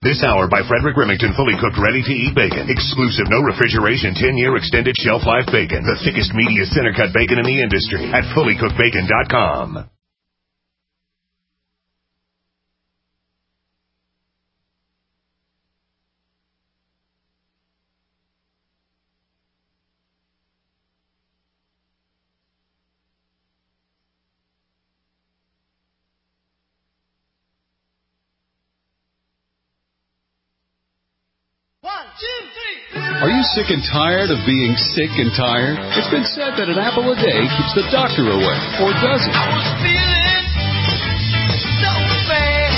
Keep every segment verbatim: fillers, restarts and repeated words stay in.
This hour by Frederick Remington, fully cooked, ready-to-eat bacon. Exclusive, no refrigeration, ten-year extended shelf life bacon. The thickest, meatiest center-cut bacon in the industry at fully cooked bacon dot com. Are you sick and tired of being sick and tired? It's been said that an apple a day keeps the doctor away, or does it? I was feeling so bad.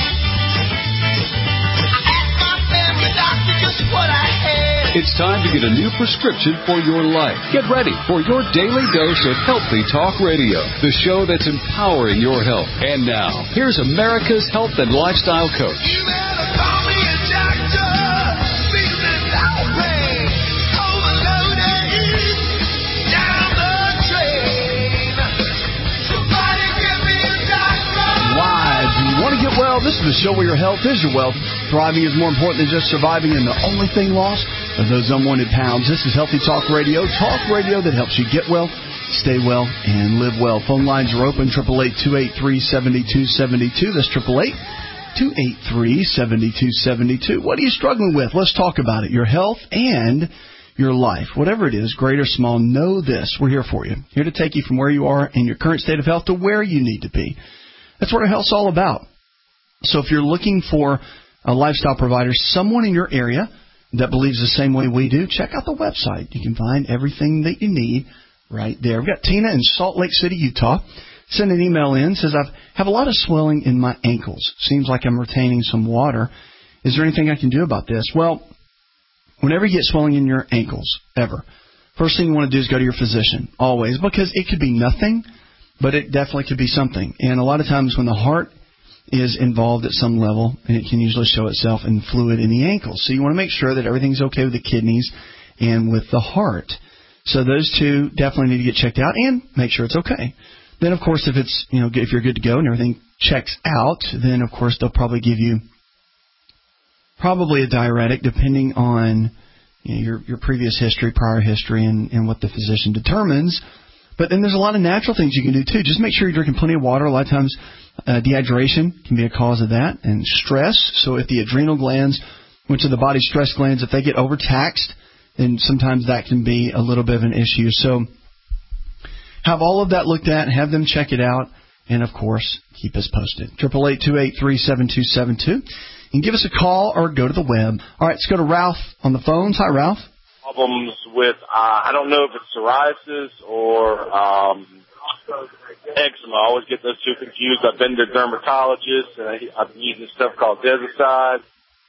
I asked my family doctor just what I had. It's time to get a new prescription for your life. Get ready for your daily dose of Healthy Talk Radio, the show that's empowering your health. And now, here's America's health and lifestyle coach. You better call me a doctor. Well, this is the show where your health is your wealth. Thriving is more important than just surviving, and the only thing lost are those unwanted pounds. This is Healthy Talk Radio, talk radio that helps you get well, stay well, and live well. Phone lines are open, eight eight eight, two eight three, seven two seven two. That's eight eight eight, two eight three, seven two seven two. What are you struggling with? Let's talk about it. Your health and your life. Whatever it is, great or small, know this. We're here for you. Here to take you from where you are in your current state of health to where you need to be. That's what our health's all about. So if you're looking for a lifestyle provider, someone in your area that believes the same way we do, check out the website. You can find everything that you need right there. We've got Tina in Salt Lake City, Utah. Send an email in. Says, I have a lot of swelling in my ankles. Seems like I'm retaining some water. Is there anything I can do about this? Well, whenever you get swelling in your ankles, ever, first thing you want to do is go to your physician, always, because it could be nothing, but it definitely could be something. And a lot of times when the heart is involved at some level, and it can usually show itself in fluid in the ankles. So you want to make sure that everything's okay with the kidneys and with the heart. So those two definitely need to get checked out and make sure it's okay. Then, of course, if it's, you know, if you're good to go and everything checks out, then, of course, they'll probably give you probably a diuretic depending on, you know, your, your previous history, prior history, and, and what the physician determines. But then there's a lot of natural things you can do, too. Just make sure you're drinking plenty of water. A lot of times uh, dehydration can be a cause of that. And stress. So if the adrenal glands, which are the body's stress glands, if they get overtaxed, then sometimes that can be a little bit of an issue. So have all of that looked at, have them check it out, and, of course, keep us posted. eight eight eight, two eight three, seven two seven two. You can give us a call or go to the web. All right, let's go to Ralph on the phones. Hi, Ralph. Problems with, uh, I don't know if it's psoriasis or um, eczema. I always get those two confused. I've been to dermatologists, and I, I've been using stuff called Desicide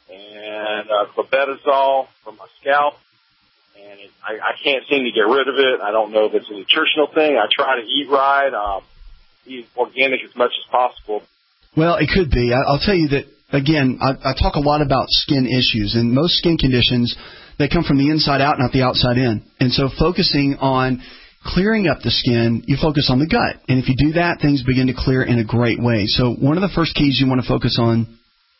and uh, clobetasol for my scalp, and it, I, I can't seem to get rid of it. I don't know if it's a nutritional thing. I try to eat right, um, eat organic as much as possible. Well, it could be. I, I'll tell you that, again, I, I talk a lot about skin issues, and most skin conditions, they come from the inside out, not the outside in. And so focusing on clearing up the skin, you focus on the gut. And if you do that, things begin to clear in a great way. So one of the first keys you want to focus on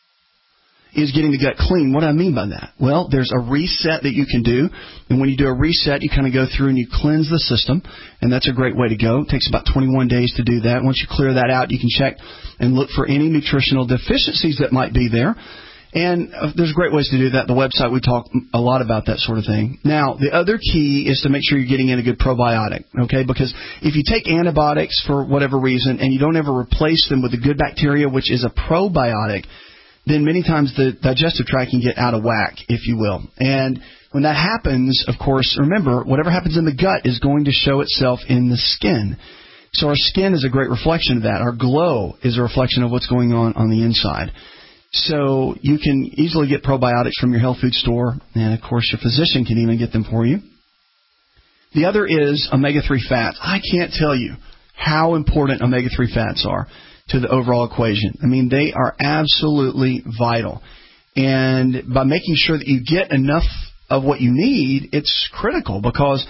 is getting the gut clean. What do I mean by that? Well, there's a reset that you can do. And when you do a reset, you kind of go through and you cleanse the system. And that's a great way to go. It takes about twenty-one days to do that. Once you clear that out, you can check and look for any nutritional deficiencies that might be there. And there's great ways to do that. The website, we talk a lot about that sort of thing. Now, the other key is to make sure you're getting in a good probiotic, okay? Because if you take antibiotics for whatever reason and you don't ever replace them with a good bacteria, which is a probiotic, then many times the digestive tract can get out of whack, if you will. And when that happens, of course, remember, whatever happens in the gut is going to show itself in the skin. So our skin is a great reflection of that. Our glow is a reflection of what's going on on the inside. So you can easily get probiotics from your health food store, and, of course, your physician can even get them for you. The other is omega three fats. I can't tell you how important omega three fats are to the overall equation. I mean, they are absolutely vital. And by making sure that you get enough of what you need, it's critical because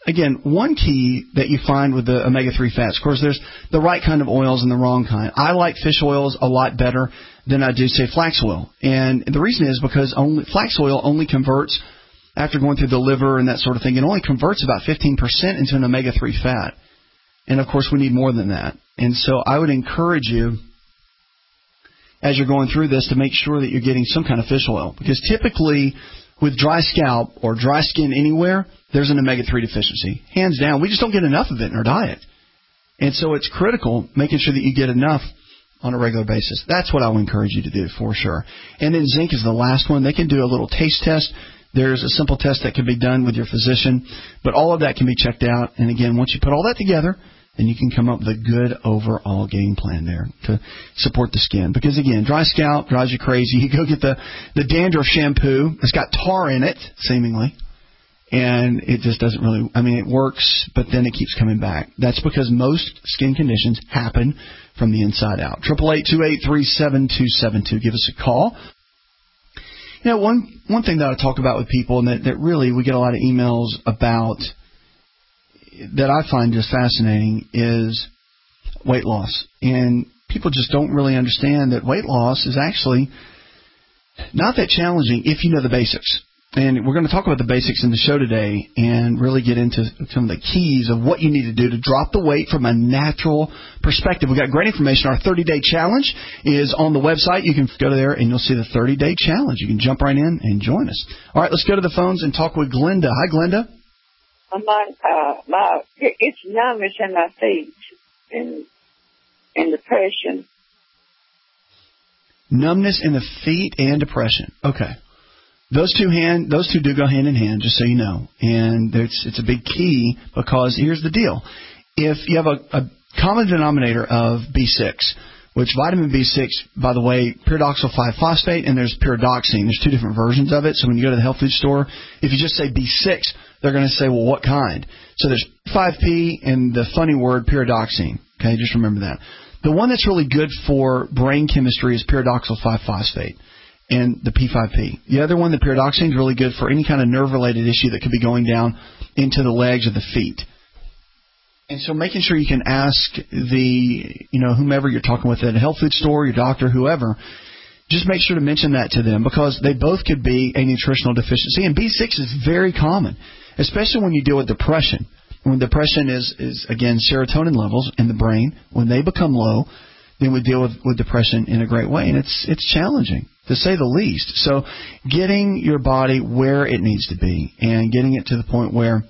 again, one key that you find with the omega three fats, of course, there's the right kind of oils and the wrong kind. I like fish oils a lot better than I do, say, flax oil. And the reason is because only flax oil only converts, after going through the liver and that sort of thing, it only converts about fifteen percent into an omega three fat. And, of course, we need more than that. And so I would encourage you, as you're going through this, to make sure that you're getting some kind of fish oil. Because typically, with dry scalp or dry skin anywhere, there's an omega three deficiency. Hands down, we just don't get enough of it in our diet. And so it's critical making sure that you get enough on a regular basis. That's what I would encourage you to do, for sure. And then zinc is the last one. They can do a little taste test. There's a simple test that can be done with your physician. But all of that can be checked out. And, again, once you put all that together, then you can come up with a good overall game plan there to support the skin. Because, again, dry scalp drives you crazy. You go get the, the dandruff shampoo. It's got tar in it, seemingly. And it just doesn't really, I mean, it works, but then it keeps coming back. That's because most skin conditions happen from the inside out. eight eight eight, two eight three, seven two seven two. Give us a call. You know, one, one thing that I talk about with people, and that, that really we get a lot of emails about, that I find just fascinating, is weight loss. And people just don't really understand that weight loss is actually not that challenging if you know the basics. And we're going to talk about the basics in the show today and really get into some of the keys of what you need to do to drop the weight from a natural perspective. We've got great information. Our thirty-day challenge is on the website. You can go there and you'll see the thirty-day challenge. You can jump right in and join us. All right, let's go to the phones and talk with Glenda. Hi, Glenda. My, uh, my, it's numbness in my feet and, and depression. Numbness in the feet and depression. Okay. Those two hand, those two do go hand in hand, just so you know. And it's, it's a big key because here's the deal. If you have a, a common denominator of B six, which vitamin B six, by the way, pyridoxal five phosphate, and there's pyridoxine. There's two different versions of it. So when you go to the health food store, if you just say B six, they're going to say, well, what kind? So there's five P and the funny word pyridoxine. Okay, just remember that. The one that's really good for brain chemistry is pyridoxal five phosphate and the P five P. The other one, the pyridoxine, is really good for any kind of nerve-related issue that could be going down into the legs or the feet. And so making sure you can ask the, you know, whomever you're talking with at a health food store, your doctor, whoever, just make sure to mention that to them because they both could be a nutritional deficiency. And B six is very common, especially when you deal with depression. When depression is, is again, serotonin levels in the brain, when they become low, then we deal with, with depression in a great way. And it's it's challenging, to say the least. So getting your body where it needs to be and getting it to the point where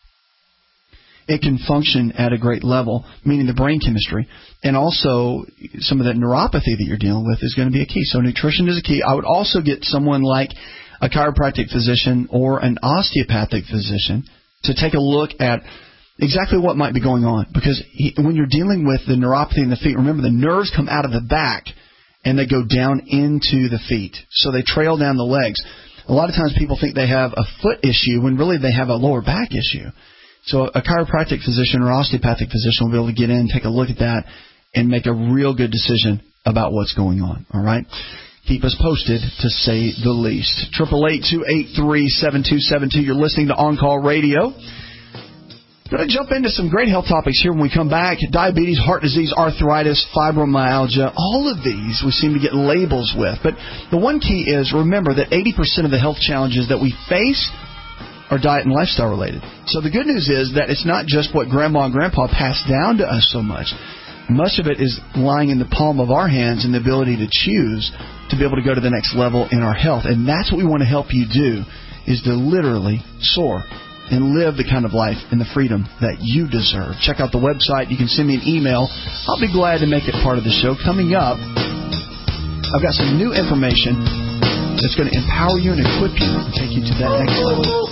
it can function at a great level, meaning the brain chemistry, and also some of that neuropathy that you're dealing with is going to be a key. So nutrition is a key. I would also get someone like a chiropractic physician or an osteopathic physician to take a look at exactly what might be going on. Because he, when you're dealing with the neuropathy in the feet, remember the nerves come out of the back and they go down into the feet. So they trail down the legs. A lot of times people think they have a foot issue when really they have a lower back issue. So a chiropractic physician or osteopathic physician will be able to get in, take a look at that, and make a real good decision about what's going on. All right? Keep us posted, to say the least. eight eight eight, two eight three, seven two seven two. You're listening to On Call Radio. Going to jump into some great health topics here when we come back. Diabetes, heart disease, arthritis, fibromyalgia, all of these we seem to get labels with. But the one key is, remember that eighty percent of the health challenges that we face are diet and lifestyle related. So the good news is that it's not just what Grandma and Grandpa passed down to us so much. Much of it is lying in the palm of our hands and the ability to choose to be able to go to the next level in our health. And that's what we want to help you do, is to literally soar and live the kind of life and the freedom that you deserve. Check out the website. You can send me an email. I'll be glad to make it part of the show. Coming up, I've got some new information that's going to empower you and equip you and take you to that next level.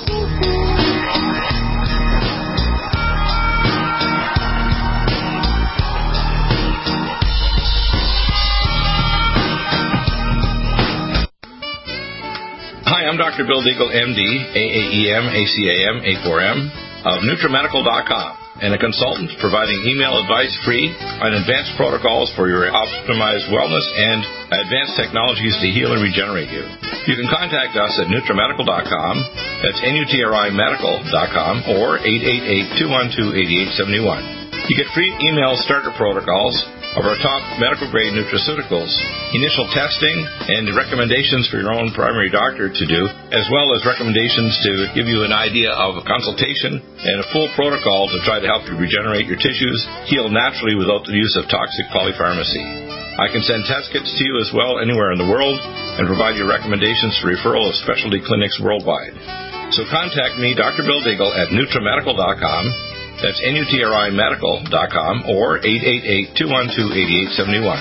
Hi, I'm Doctor Bill Deagle, M D, A A E M, A C A M, A four M, of Nutrimedical dot com. and a consultant providing email advice free on advanced protocols for your optimized wellness and advanced technologies to heal and regenerate you. You can contact us at NutriMedical dot com, that's N U T R I medical dot com, or eight eight eight, two one two, eight eight seven one. You get free email starter protocols of our top medical-grade nutraceuticals, initial testing, and recommendations for your own primary doctor to do, as well as recommendations to give you an idea of a consultation and a full protocol to try to help you regenerate your tissues, heal naturally without the use of toxic polypharmacy. I can send test kits to you as well anywhere in the world and provide you recommendations for referral of specialty clinics worldwide. So contact me, Doctor Bill Deagle, at NutriMedical dot com. That's N U T R I medical dot com or eight eight eight, two one two, eight eight seven one.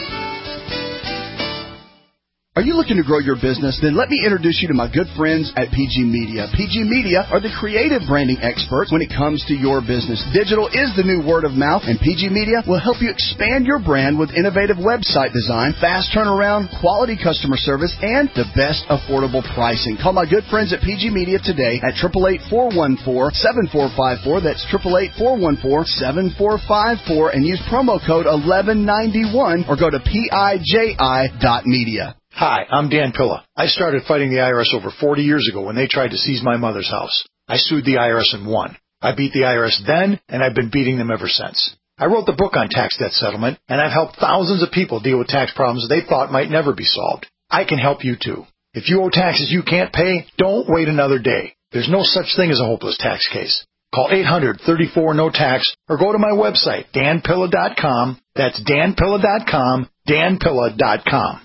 Are you looking to grow your business? Then let me introduce you to my good friends at P G Media. P G Media are the creative branding experts when it comes to your business. Digital is the new word of mouth, and P G Media will help you expand your brand with innovative website design, fast turnaround, quality customer service, and the best affordable pricing. Call my good friends at P G Media today at eight eight eight, four one four, seven four five four. That's eight eight eight, four one four, seven four five four, and use promo code eleven ninety-one or go to P I J I dot media. Hi, I'm Dan Pilla. I started fighting the I R S over forty years ago when they tried to seize my mother's house. I sued the I R S and won. I beat the I R S then, and I've been beating them ever since. I wrote the book on tax debt settlement, and I've helped thousands of people deal with tax problems they thought might never be solved. I can help you too. If you owe taxes you can't pay, don't wait another day. There's no such thing as a hopeless tax case. Call eight hundred, thirty-four, no tax or go to my website, Dan Pilla dot com. That's Dan Pilla dot com, Dan Pilla dot com.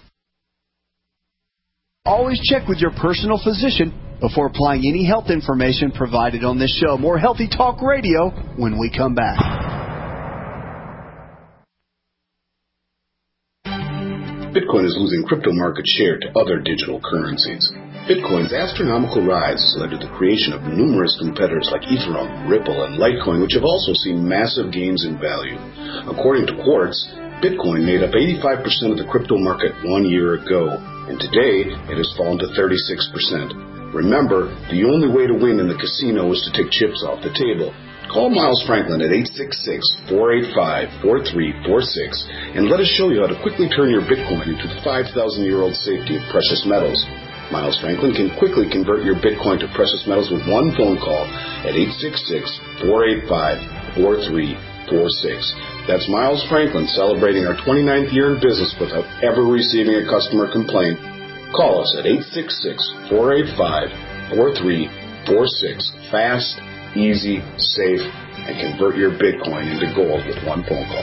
Always check with your personal physician before applying any health information provided on this show. More Healthy Talk Radio when we come back. Bitcoin is losing crypto market share to other digital currencies. Bitcoin's astronomical rise has led to the creation of numerous competitors like Ethereum, Ripple, and Litecoin, which have also seen massive gains in value. According to Quartz, Bitcoin made up eighty-five percent of the crypto market one year ago, and today it has fallen to thirty-six percent. Remember, the only way to win in the casino is to take chips off the table. Call Miles Franklin at eight six six, four eight five, four three four six and let us show you how to quickly turn your Bitcoin into the five thousand year old safety of precious metals. Miles Franklin can quickly convert your Bitcoin to precious metals with one phone call at eight six six, four eight five, four three four six. That's Miles Franklin celebrating our twenty-ninth year in business without ever receiving a customer complaint. Call us at eight six six, four eight five, four three four six. Fast, easy, safe, and convert your Bitcoin into gold with one phone call.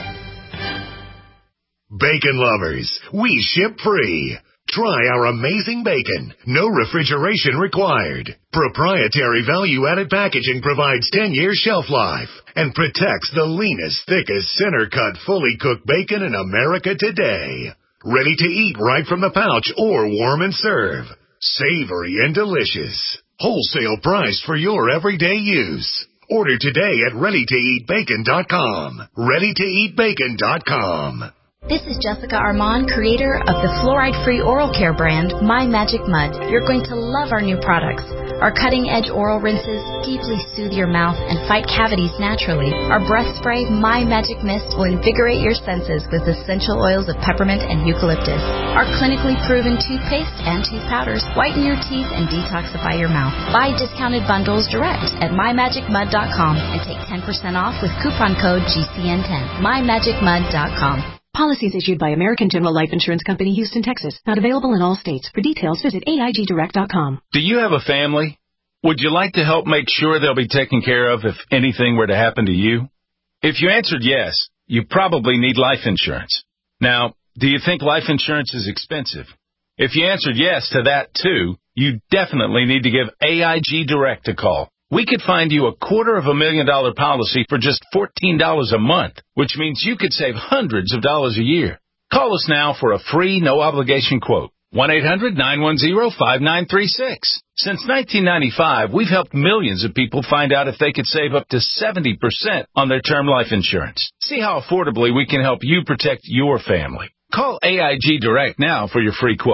Bacon lovers, we ship free. Try our amazing bacon. No refrigeration required. Proprietary value-added packaging provides ten-year shelf life and protects the leanest, thickest, center-cut, fully cooked bacon in America today. Ready to eat right from the pouch or warm and serve. Savory and delicious. Wholesale price for your everyday use. Order today at ready to eat bacon dot com. ready to eat bacon dot com. This is Jessica Armand, creator of the fluoride-free oral care brand, My Magic Mud. You're going to love our new products. Our cutting-edge oral rinses deeply soothe your mouth and fight cavities naturally. Our breath spray, My Magic Mist, will invigorate your senses with essential oils of peppermint and eucalyptus. Our clinically proven toothpaste and tooth powders whiten your teeth and detoxify your mouth. Buy discounted bundles direct at my magic mud dot com and take ten percent off with coupon code G C N ten. my magic mud dot com. Policies issued by American General Life Insurance Company, Houston, Texas. Not available in all states. For details, visit A I G direct dot com. Do you have a family? Would you like to help make sure they'll be taken care of if anything were to happen to you? If you answered yes, you probably need life insurance. Now, do you think life insurance is expensive? If you answered yes to that too, you definitely need to give A I G Direct a call. We could find you a quarter of a million dollar policy for just fourteen dollars a month, which means you could save hundreds of dollars a year. Call us now for a free, no-obligation quote. one eight hundred, nine one zero, five nine three six. Since nineteen ninety-five, we've helped millions of people find out if they could save up to seventy percent on their term life insurance. See how affordably we can help you protect your family. Call A I G Direct now for your free quote.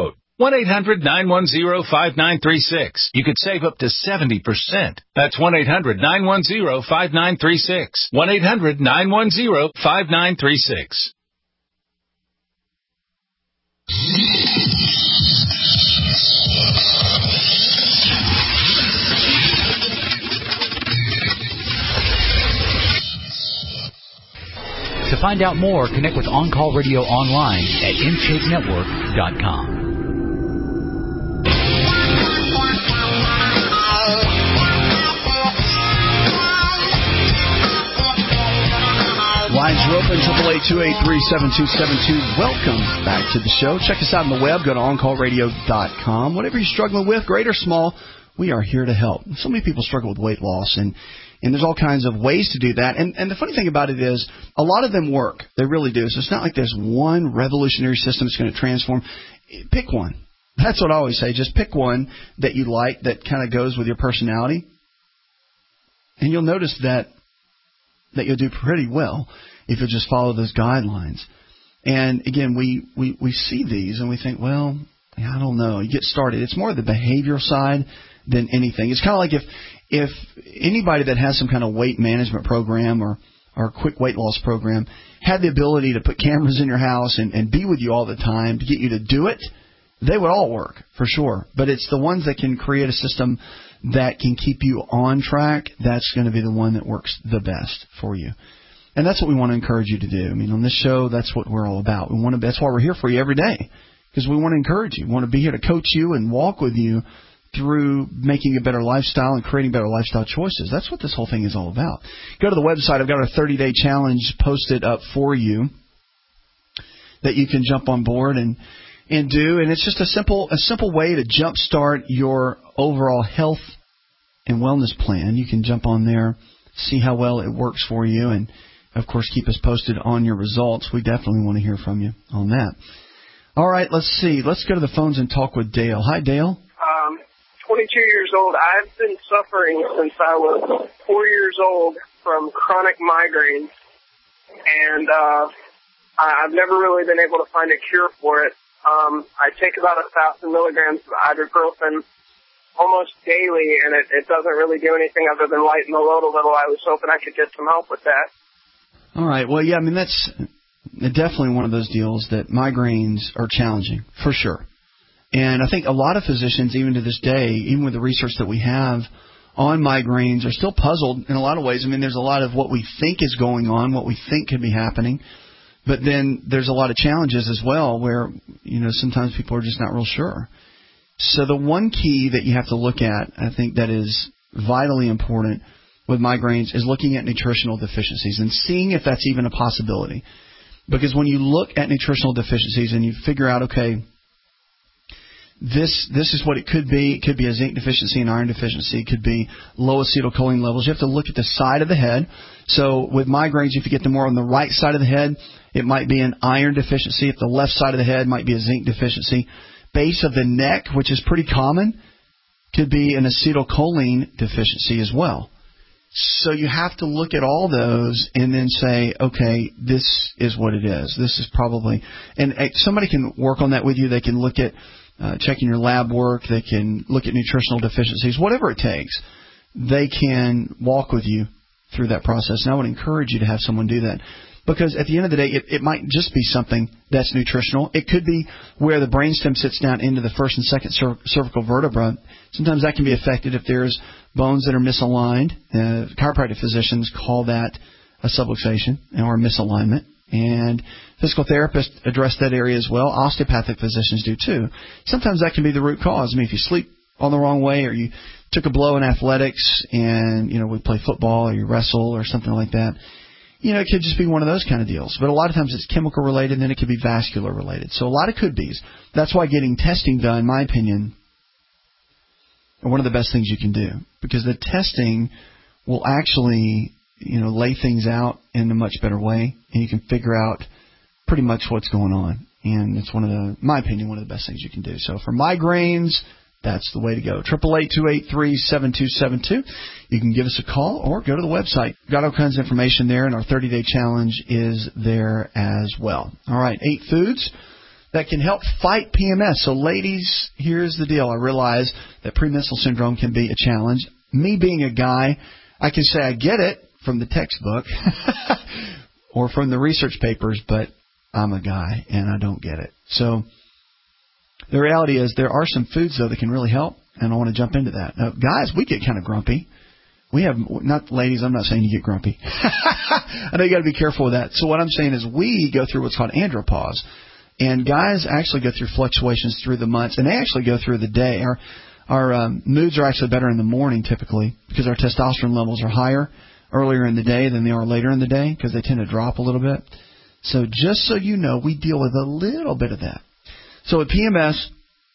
one eight hundred nine one zero five nine three six. You could save up to seventy percent. That's one eight hundred nine one zero five nine three six. one eight hundred nine one zero five nine three six. To find out more, connect with On Call Radio online at in shape network dot com. Lines are open, triple eight two eight three seven two seven two. Welcome back to the show. Check us out on the web. Go to on call radio dot com. Whatever you're struggling with, great or small, we are here to help. So many people struggle with weight loss, and And there's all kinds of ways to do that. And, and the funny thing about it is a lot of them work. They really do. So it's not like there's one revolutionary system that's going to transform. Pick one. That's what I always say. Just pick one that you like that kind of goes with your personality. And you'll notice that that you'll do pretty well if you just follow those guidelines. And, again, we, we, we see these and we think, well, I don't know. You get started. It's more the behavioral side than anything. It's kind of like if if anybody that has some kind of weight management program or, or quick weight loss program had the ability to put cameras in your house and, and be with you all the time to get you to do it, they would all work for sure. But it's the ones that can create a system that can keep you on track, that's going to be the one that works the best for you. And that's what we want to encourage you to do. I mean, on this show, that's what we're all about. We want to. That's why we're here for you every day, because we want to encourage you. We want to be here to coach you and walk with you through making a better lifestyle and creating better lifestyle choices. That's what this whole thing is all about. Go to the website. I've got our thirty-day challenge posted up for you that you can jump on board and and do. And it's just a simple a simple way to jumpstart your overall health and wellness plan. You can jump on there, see how well it works for you, and, of course, keep us posted on your results. We definitely want to hear from you on that. All right, let's see. Let's go to the phones and talk with Dale. Hi, Dale. Um, twenty-two years old. I've been suffering since I was four years old from chronic migraines, and uh, I've never really been able to find a cure for it. Um, I take about a thousand milligrams of ibuprofen almost daily, and it, it doesn't really do anything other than lighten the load a little. I was hoping I could get some help with that. All right. Well, yeah, I mean, that's definitely one of those deals that migraines are challenging, for sure. And I think a lot of physicians, even to this day, even with the research that we have on migraines, are still puzzled in a lot of ways. I mean, there's a lot of what we think is going on, what we think could be happening. But then there's a lot of challenges as well where, you know, sometimes people are just not real sure. So the one key that you have to look at, I think that is vitally important with migraines, is looking at nutritional deficiencies and seeing if that's even a possibility. Because when you look at nutritional deficiencies and you figure out, okay, this this is what it could be. It could be a zinc deficiency, an iron deficiency. It could be low acetylcholine levels. You have to look at the side of the head. So with migraines, if you get them more on the right side of the head, it might be an iron deficiency. If the left side of the head might be a zinc deficiency. Base of the neck, which is pretty common, could be an acetylcholine deficiency as well. So you have to look at all those and then say, okay, this is what it is. This is probably, and somebody can work on that with you. They can look at uh, checking your lab work. They can look at nutritional deficiencies, whatever it takes. They can walk with you through that process. And I would encourage you to have someone do that. Because at the end of the day, it, it might just be something that's nutritional. It could be where the brainstem sits down into the first and second cer- cervical vertebra. Sometimes that can be affected if there's bones that are misaligned. Uh, chiropractic physicians call that a subluxation or a misalignment. And physical therapists address that area as well. Osteopathic physicians do too. Sometimes that can be the root cause. I mean, if you sleep on the wrong way or you took a blow in athletics and, you know, we play football or you wrestle or something like that, you know, it could just be one of those kind of deals. But a lot of times it's chemical related, and then it could be vascular related. So a lot of could be's. That's why getting testing done, in my opinion, are one of the best things you can do. Because the testing will actually, you know, lay things out in a much better way, and you can figure out pretty much what's going on. And it's one of the, in my opinion, one of the best things you can do. So for migraines, that's the way to go. Triple eight two eight three seven two seven two. You can give us a call or go to the website. Got all kinds of information there, and our thirty-day challenge is there as well. All right, eight foods that can help fight P M S. So, ladies, here's the deal. I realize that premenstrual syndrome can be a challenge. Me being a guy, I can say I get it from the textbook or from the research papers, but I'm a guy and I don't get it. So the reality is there are some foods, though, that can really help, and I want to jump into that. Now, guys, we get kind of grumpy. We have, not ladies, I'm not saying you get grumpy. I know you got to be careful with that. So what I'm saying is we go through what's called andropause. And guys actually go through fluctuations through the months, and they actually go through the day. Our, our um, moods are actually better in the morning typically because our testosterone levels are higher earlier in the day than they are later in the day because they tend to drop a little bit. So just so you know, we deal with a little bit of that. So with P M S,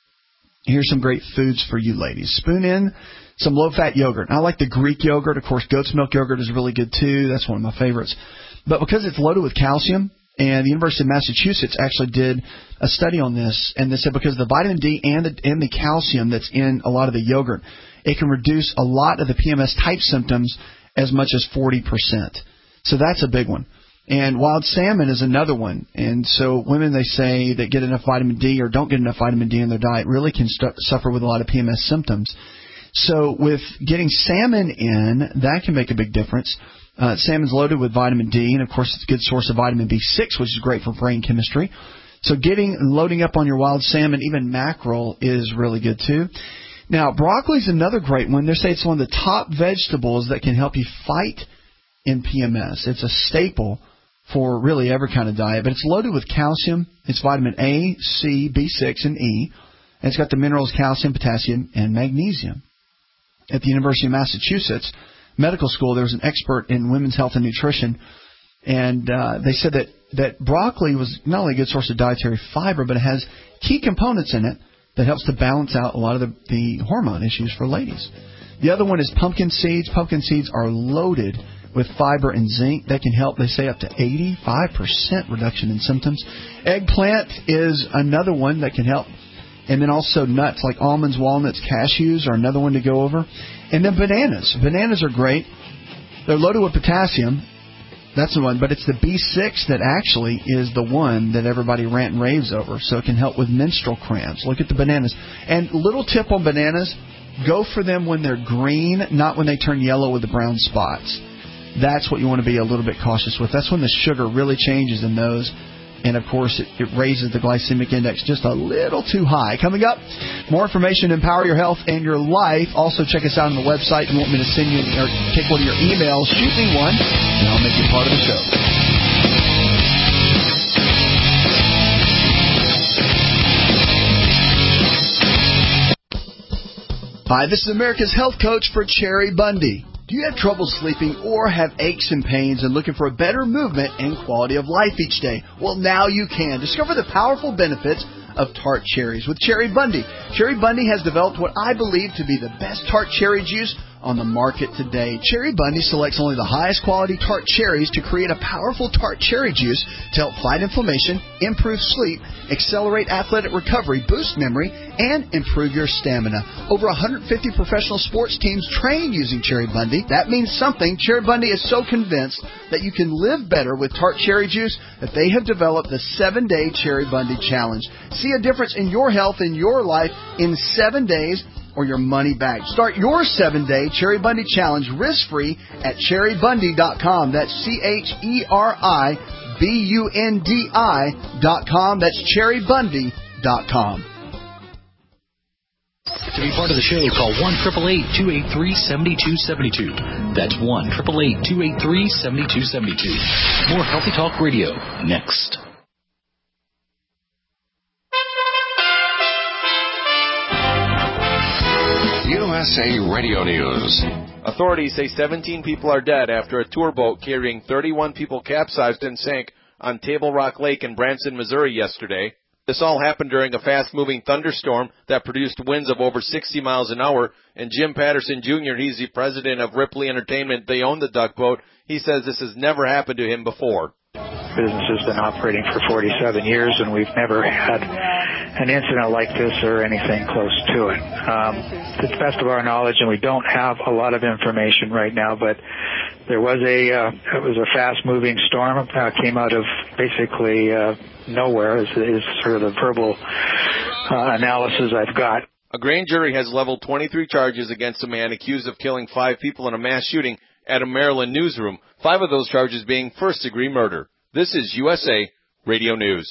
here's some great foods for you ladies. Spoon in some low-fat yogurt. I like the Greek yogurt. Of course, goat's milk yogurt is really good, too. That's one of my favorites. But because it's loaded with calcium, and the University of Massachusetts actually did a study on this, and they said because the vitamin D and the, and the calcium that's in a lot of the yogurt, it can reduce a lot of the P M S-type symptoms as much as forty percent. So that's a big one. And wild salmon is another one. And so women, they say, that get enough vitamin D or don't get enough vitamin D in their diet really can st- suffer with a lot of P M S symptoms. So with getting salmon in, that can make a big difference. Uh, salmon's loaded with vitamin D, and, of course, it's a good source of vitamin B six, which is great for brain chemistry. So getting loading up on your wild salmon, even mackerel, is really good, too. Now, broccoli is another great one. They say it's one of the top vegetables that can help you fight in P M S. It's a staple for really every kind of diet, but it's loaded with calcium. It's vitamin A, C, B six, and E. And it's got the minerals calcium, potassium, and magnesium. At the University of Massachusetts Medical School, there was an expert in women's health and nutrition, and uh, they said that, that broccoli was not only a good source of dietary fiber, but it has key components in it that helps to balance out a lot of the, the hormone issues for ladies. The other one is pumpkin seeds. Pumpkin seeds are loaded with fiber and zinc. They can help, they say, up to eighty-five percent reduction in symptoms. Eggplant is another one that can help. And then also nuts like almonds, walnuts, cashews are another one to go over. And then bananas. Bananas are great. They're loaded with potassium. That's the one. But it's the B six that actually is the one that everybody rant and raves over. So it can help with menstrual cramps. Look at the bananas. And little tip on bananas, go for them when they're green, not when they turn yellow with the brown spots. That's what you want to be a little bit cautious with. That's when the sugar really changes in those. And, of course, it, it raises the glycemic index just a little too high. Coming up, more information to empower your health and your life. Also, check us out on the website. If you want me to send you or take one of your emails, shoot me one, and I'll make you part of the show. Hi, this is America's Health Coach for Cherry Bundy. Do you have trouble sleeping or have aches and pains and looking for a better movement and quality of life each day? Well, now you can. Discover the powerful benefits of tart cherries with Cherry Bundy. Cherry Bundy has developed what I believe to be the best tart cherry juice on the market today. Cherry Bundy selects only the highest quality tart cherries to create a powerful tart cherry juice to help fight inflammation, improve sleep, accelerate athletic recovery, boost memory, and improve your stamina. Over one hundred fifty professional sports teams train using Cherry Bundy. That means something. Cherry Bundy is so convinced that you can live better with tart cherry juice that they have developed the seven-day Cherry Bundy Challenge. See a difference in your health and your life in seven days or your money back. Start your seven-day Cherry Bundy Challenge risk-free at cherry bundy dot com. That's C H E R I B U N D I dot com. That's cherry bundy dot com. To be part of the show, call one eight eight eight, two eight three, seven two seven two. That's one eight eight eight, two eight three, seven two seven two. More Healthy Talk Radio next. U S A Radio News. Authorities say seventeen people are dead after a tour boat carrying thirty-one people capsized and sank on Table Rock Lake in Branson, Missouri yesterday. This all happened during a fast-moving thunderstorm that produced winds of over sixty miles an hour. And Jim Patterson, Junior, he's the president of Ripley Entertainment. They own the duck boat. He says this has never happened to him before. Business has been operating for forty-seven years, and we've never had an incident like this or anything close to it. Um, to the best of our knowledge, and we don't have a lot of information right now, but there was a uh, it was a fast-moving storm. Uh, came out of basically uh, nowhere is, is sort of the verbal uh, analysis I've got. A grand jury has leveled twenty-three charges against a man accused of killing five people in a mass shooting at a Maryland newsroom, five of those charges being first-degree murder. This is U S A Radio News.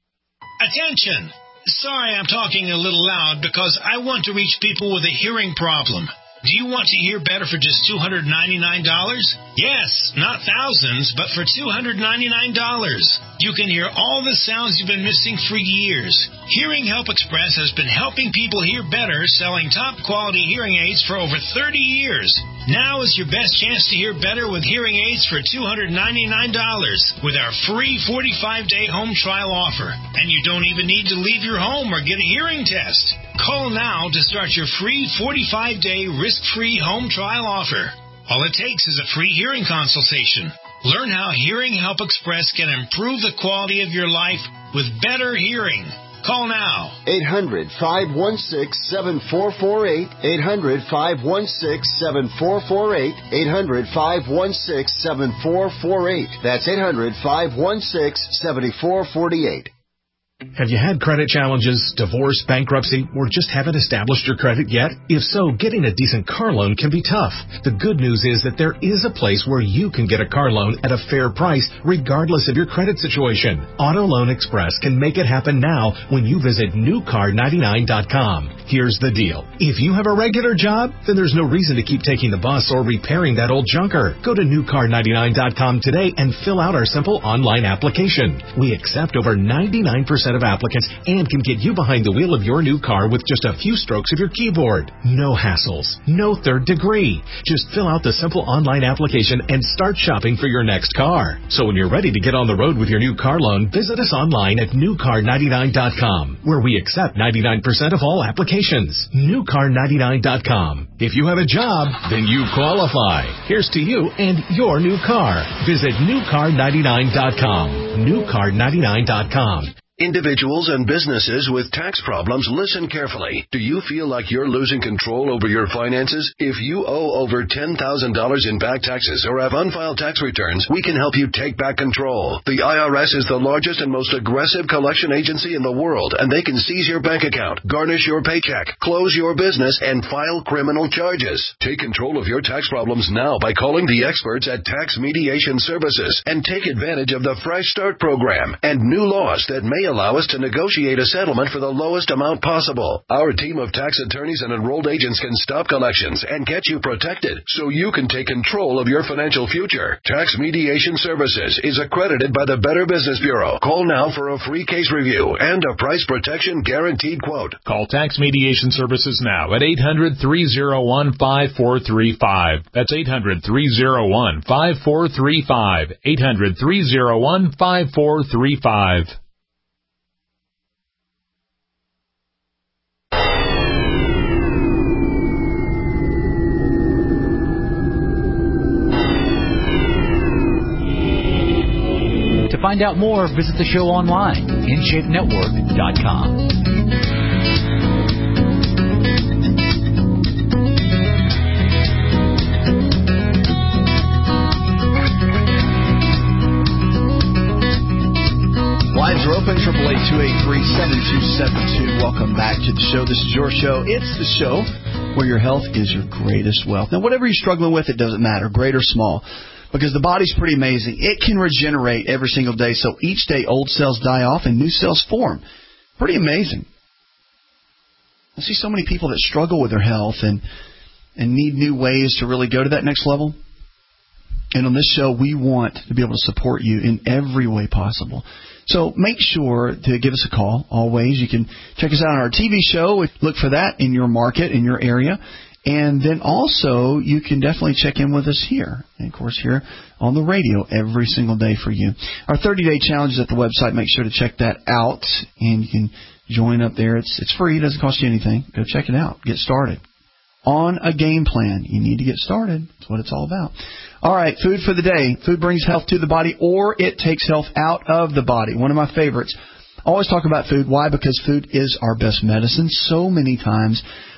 Attention! Sorry I'm talking a little loud because I want to reach people with a hearing problem. Do you want to hear better for just two hundred ninety-nine dollars? Yes, not thousands, but for two hundred ninety-nine dollars. You can hear all the sounds you've been missing for years. Hearing Help Express has been helping people hear better, selling top-quality hearing aids for over thirty years. Now is your best chance to hear better with hearing aids for two hundred ninety-nine dollars with our free forty-five day home trial offer. And you don't even need to leave your home or get a hearing test. Call now to start your free forty-five day risk-free home trial offer. All it takes is a free hearing consultation. Learn how Hearing Help Express can improve the quality of your life with better hearing. Call now. eight hundred, five one six, seven four four eight. eight hundred, five one six, seven four four eight. eight hundred, five one six, seven four four eight. That's eight hundred, five one six, seven four four eight. Have you had credit challenges, divorce, bankruptcy, or just haven't established your credit yet? If so, getting a decent car loan can be tough. The good news is that there is a place where you can get a car loan at a fair price, regardless of your credit situation. Auto Loan Express can make it happen now when you visit new car ninety-nine dot com. Here's the deal. If you have a regular job, then there's no reason to keep taking the bus or repairing that old junker. Go to new car ninety-nine dot com today and fill out our simple online application. We accept over ninety-nine percent of applicants and can get you behind the wheel of your new car with just a few strokes of your keyboard. No hassles, no third degree. Just fill out the simple online application and start shopping for your next car. So when you're ready to get on the road with your new car loan, visit us online at new car ninety-nine dot com, where we accept ninety-nine percent of all applications. new car ninety-nine dot com. If you have a job, then you qualify. Here's to you and your new car. Visit new car ninety-nine dot com. new car ninety-nine dot com. Individuals and businesses with tax problems, listen carefully. Do you feel like you're losing control over your finances? If you owe over ten thousand dollars in back taxes or have unfiled tax returns, we can help you take back control. The I R S is the largest and most aggressive collection agency in the world, and they can seize your bank account, garnish your paycheck, close your business, and file criminal charges. Take control of your tax problems now by calling the experts at Tax Mediation Services and take advantage of the Fresh Start program and new laws that may allow us to negotiate a settlement for the lowest amount possible. Our team of tax attorneys and enrolled agents can stop collections and get you protected so you can take control of your financial future. Tax Mediation Services is accredited by the Better Business Bureau. Call now for a free case review and a price protection guaranteed quote. Call Tax Mediation Services now at eight hundred, three oh one, five four three five. That's eight hundred, three oh one, five four three five. eight hundred, three oh one, five four three five. To find out more, visit the show online, in shape network dot com. Lines are open, triple eight two eight three, seven two seven two. Welcome back to the show. This is your show. It's the show where your health is your greatest wealth. Now, whatever you're struggling with, it doesn't matter, great or small, because the body's pretty amazing. It can regenerate every single day, so each day old cells die off and new cells form. Pretty amazing. I see so many people that struggle with their health and and need new ways to really go to that next level. And on this show, we want to be able to support you in every way possible. So make sure to give us a call. Always, you can check us out on our T V show. Look for that in your market, in your area. And then also, you can definitely check in with us here. And, of course, here on the radio every single day for you. Our thirty-day challenge is at the website. Make sure to check that out. And you can join up there. It's it's free. It doesn't cost you anything. Go check it out. Get started. On a game plan. You need to get started. That's what it's all about. All right, food for the day. Food brings health to the body, or it takes health out of the body. One of my favorites. I always talk about food. Why? Because food is our best medicine. So many times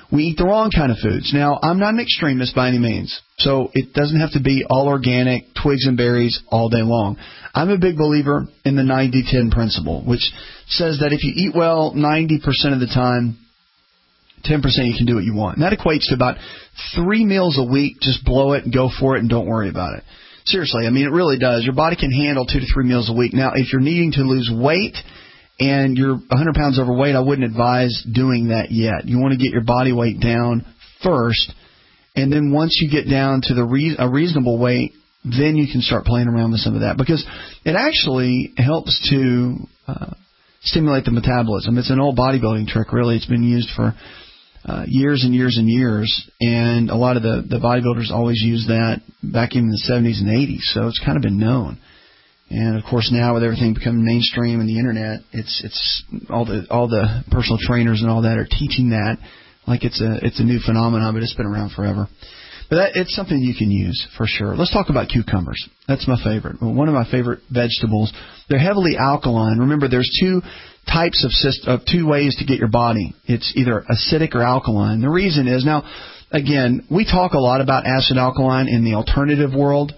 we eat the wrong kind of foods. Now, I'm not an extremist by any means, so it doesn't have to be all organic, twigs and berries all day long. I'm a big believer in the ninety ten principle, which says that if you eat well ninety percent of the time, ten percent you can do what you want. And that equates to about three meals a week. Just blow it and go for it and don't worry about it. Seriously, I mean, it really does. Your body can handle two to three meals a week. Now, if you're needing to lose weight and you're one hundred pounds overweight, I wouldn't advise doing that yet. You want to get your body weight down first, and then once you get down to the re- a reasonable weight, then you can start playing around with some of that, because it actually helps to uh, stimulate the metabolism. It's an old bodybuilding trick, really. It's been used for uh, years and years and years, and a lot of the, the bodybuilders always used that back in the seventies and eighties, so it's kind of been known. And, of course, now with everything becoming mainstream and the Internet, it's it's all the all the personal trainers and all that are teaching that like it's a it's a new phenomenon, but it's been around forever. But that, it's something you can use for sure. Let's talk about cucumbers. That's my favorite. One of my favorite vegetables. They're heavily alkaline. Remember, there's two types of syst- of two ways to get your body. It's either acidic or alkaline. The reason is, now, again, we talk a lot about acid alkaline in the alternative world,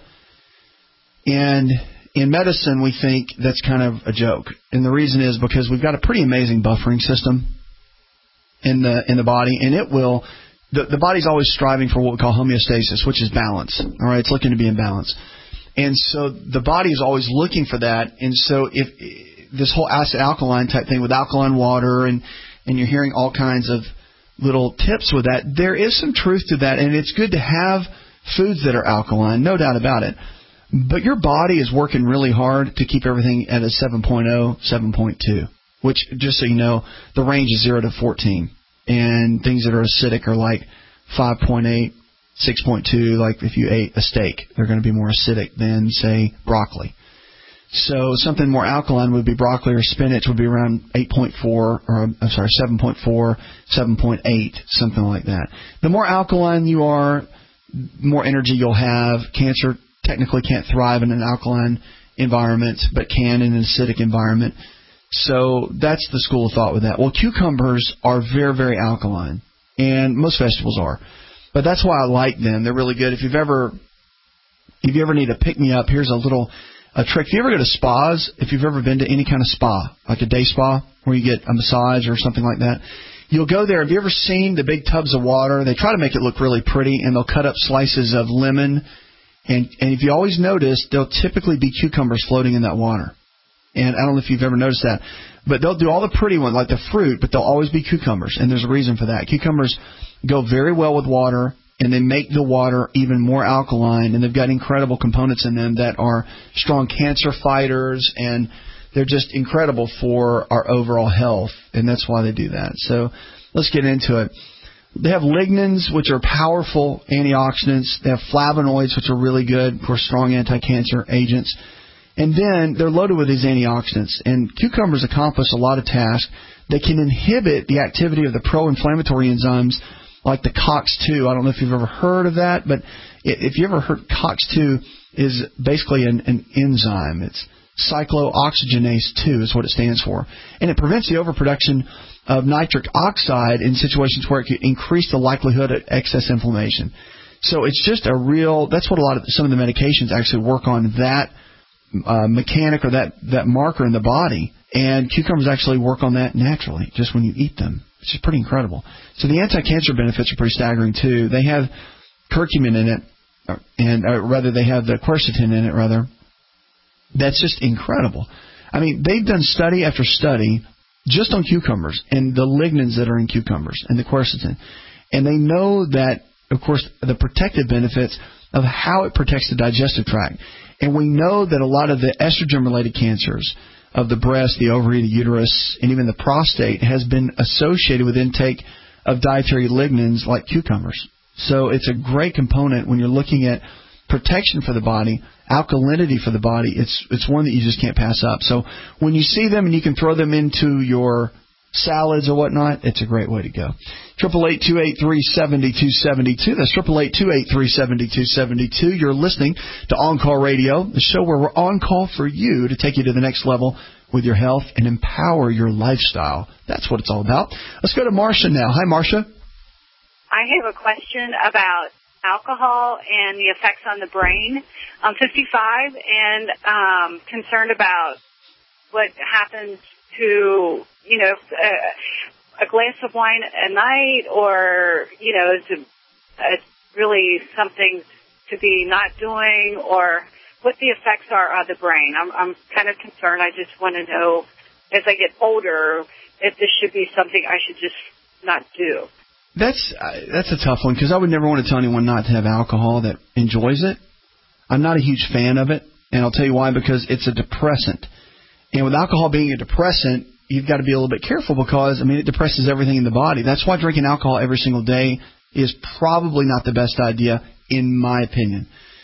and in medicine we think that's kind of a joke. And the reason is because we've got a pretty amazing buffering system in the in the body, and it will. The, the body's always striving for what we call homeostasis, which is balance. All right, it's looking to be in balance. And so the body is always looking for that. And so if this whole acid-alkaline type thing with alkaline water, and, and you're hearing all kinds of little tips with that, there is some truth to that. And it's good to have foods that are alkaline, no doubt about it. But your body is working really hard to keep everything at a seven point oh, seven point two, which, just so you know, the range is zero to fourteen. And things that are acidic are like five point eight, six point two. Like if you ate a steak, they're going to be more acidic than, say, broccoli. So something more alkaline would be broccoli or spinach would be around eight point four, or I'm sorry, seven point four, seven point eight, something like that. The more alkaline you are, more energy you'll have. Cancer technically can't thrive in an alkaline environment, but can in an acidic environment. So that's the school of thought with that. Well, cucumbers are very, very alkaline, and most vegetables are. But that's why I like them. They're really good. If you've ever, if you ever need a pick-me-up, here's a little a trick. If you ever go to spas, if you've ever been to any kind of spa, like a day spa where you get a massage or something like that, you'll go there. Have you ever seen the big tubs of water? They try to make it look really pretty, and they'll cut up slices of lemon. And, and if you always notice, there'll typically be cucumbers floating in that water. And I don't know if you've ever noticed that, but they'll do all the pretty ones, like the fruit, but there'll always be cucumbers, and there's a reason for that. Cucumbers go very well with water, and they make the water even more alkaline, and they've got incredible components in them that are strong cancer fighters, and they're just incredible for our overall health, and that's why they do that. So let's get into it. They have lignans, which are powerful antioxidants. They have flavonoids, which are really good, of course, strong anti-cancer agents. And then they're loaded with these antioxidants. And cucumbers accomplish a lot of tasks. They can inhibit the activity of the pro-inflammatory enzymes like the C O X two. I don't know if you've ever heard of that, but if you ever heard, C O X two is basically an, an enzyme. It's cyclooxygenase two is what it stands for. And it prevents the overproduction of nitric oxide in situations where it could increase the likelihood of excess inflammation. So it's just a real, that's what a lot of, some of the medications actually work on, that Uh, mechanic or that, that marker in the body, and cucumbers actually work on that naturally just when you eat them, which is pretty incredible. So the anti-cancer benefits are pretty staggering too. They have curcumin in it, and or rather they have the quercetin in it rather. That's just incredible. I mean, they've done study after study just on cucumbers and the lignans that are in cucumbers and the quercetin, and they know that, of course, the protective benefits of how it protects the digestive tract. And we know that a lot of the estrogen-related cancers of the breast, the ovary, the uterus, and even the prostate has been associated with intake of dietary lignans like cucumbers. So it's a great component when you're looking at protection for the body, alkalinity for the body. It's it's one that you just can't pass up. So when you see them and you can throw them into your salads or whatnot, it's a great way to go. Triple eight two eight three seventy two seventy two. That's triple eight two eight three seventy two seventy two. You're listening to On Call Radio, the show where we're on call for you to take you to the next level with your health and empower your lifestyle. That's what it's all about. Let's go to Marcia now. Hi, Marcia. I have a question about alcohol and the effects on the brain. I'm fifty-five and um, concerned about what happens to, you know, a, a glass of wine a night, or, you know, is it uh, really something to be not doing, or what the effects are on the brain. I'm, I'm kind of concerned. I just want to know, as I get older, if this should be something I should just not do. That's uh, that's a tough one, because I would never want to tell anyone not to have alcohol that enjoys it. I'm not a huge fan of it, and I'll tell you why, because it's a depressant. And with alcohol being a depressant, you've got to be a little bit careful, because, I mean, it depresses everything in the body. That's why drinking alcohol every single day is probably not the best idea, in my opinion.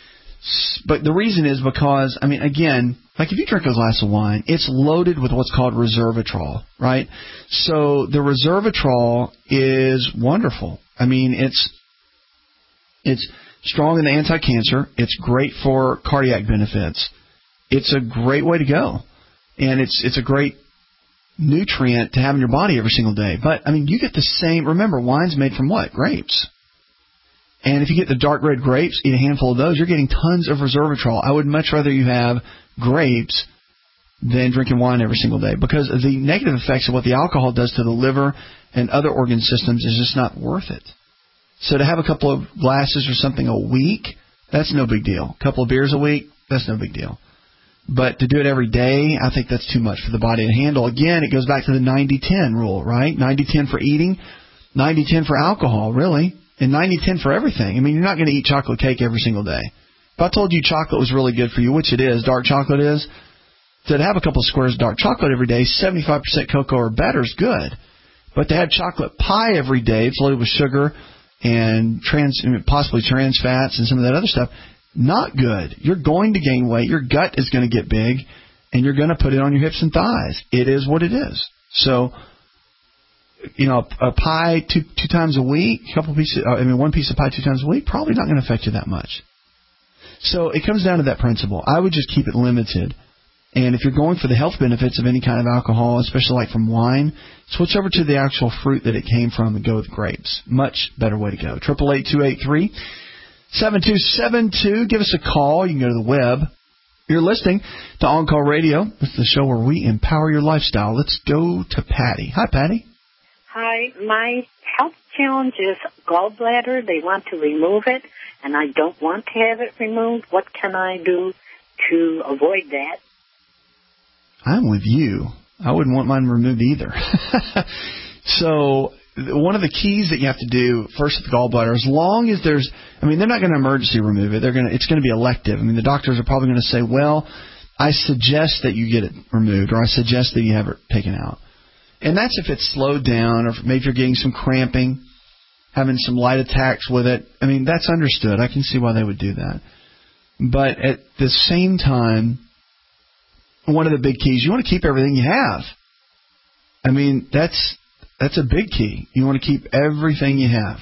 But the reason is because, I mean, again, like if you drink a glass of wine, it's loaded with what's called resveratrol, right? So the resveratrol is wonderful. I mean, it's it's strong in the anti-cancer. It's great for cardiac benefits. It's a great way to go. And it's it's a great nutrient to have in your body every single day. But, I mean, you get the same. Remember, wine's made from what? Grapes. And if you get the dark red grapes, eat a handful of those, you're getting tons of resveratrol. I would much rather you have grapes than drinking wine every single day, because the negative effects of what the alcohol does to the liver and other organ systems is just not worth it. So to have a couple of glasses or something a week, that's no big deal. A couple of beers a week, that's no big deal. But to do it every day, I think that's too much for the body to handle. Again, it goes back to the ninety ten rule, right? ninety ten for eating, ninety ten for alcohol, really. And ninety ten for everything. I mean, you're not going to eat chocolate cake every single day. If I told you chocolate was really good for you, which it is, dark chocolate is, to have a couple of squares of dark chocolate every day, seventy-five percent cocoa or better is good. But to have chocolate pie every day, it's loaded with sugar and trans, possibly trans fats and some of that other stuff, not good. You're going to gain weight. Your gut is going to get big, and you're going to put it on your hips and thighs. It is what it is. So, you know, a pie two two times a week, a couple pieces, I mean, one piece of pie two times a week, probably not going to affect you that much. So it comes down to that principle. I would just keep it limited. And if you're going for the health benefits of any kind of alcohol, especially like from wine, switch over to the actual fruit that it came from and go with grapes. Much better way to go. Triple eight two eight three seven two seven two. Give us a call. You can go to the web. You're listening to On Call Radio. This is the show where we empower your lifestyle. Let's go to Patty. Hi, Patty. Hi, my health challenge is gallbladder. They want to remove it, and I don't want to have it removed. What can I do to avoid that? I'm with you. I wouldn't want mine removed either. So one of the keys that you have to do first with the gallbladder, as long as there's, I mean, they're not going to emergency remove it. They're going to, it's going to be elective. I mean, the doctors are probably going to say, well, I suggest that you get it removed, or I suggest that you have it taken out. And that's if it's slowed down, or maybe if you're getting some cramping, having some light attacks with it. I mean, that's understood. I can see why they would do that. But at the same time, one of the big keys, you want to keep everything you have. I mean, that's that's a big key. You want to keep everything you have.